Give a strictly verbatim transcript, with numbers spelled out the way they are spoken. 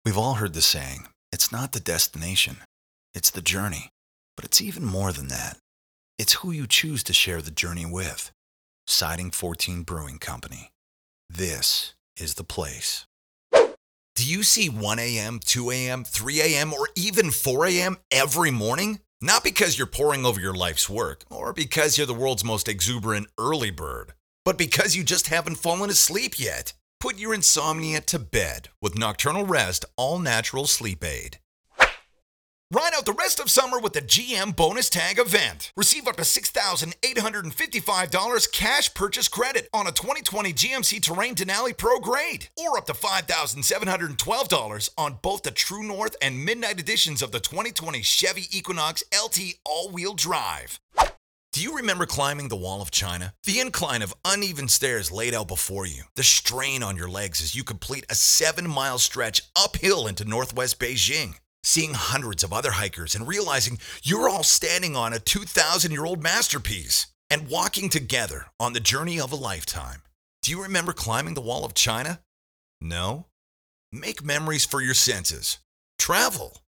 We've all heard the saying, it's not the destination, it's the journey. But it's even more than that. It's who you choose to share the journey with. Siding fourteen Brewing Company. This is the place. Do you see one a.m., two a.m., three a.m., or even four a.m. every morning? Not because you're poring over your life's work, or because you're the world's most exuberant early bird, but because you just haven't fallen asleep yet. Put your insomnia to bed with Nocturnal Rest All-Natural Sleep Aid. Ride out the rest of summer with the G M Bonus Tag event. Receive up to six thousand eight hundred fifty-five dollars cash purchase credit on a twenty twenty G M C Terrain Denali Pro Grade, or up to five thousand seven hundred twelve dollars on both the True North and Midnight editions of the twenty twenty Chevy Equinox L T all-wheel drive. Do you remember climbing the Wall of China? The incline of uneven stairs laid out before you, the strain on your legs as you complete a seven-mile stretch uphill into northwest Beijing. Seeing hundreds of other hikers and realizing you're all standing on a two thousand year old masterpiece and walking together on the journey of a lifetime. Do you remember climbing the Wall of China? No? Make memories for your senses. Travel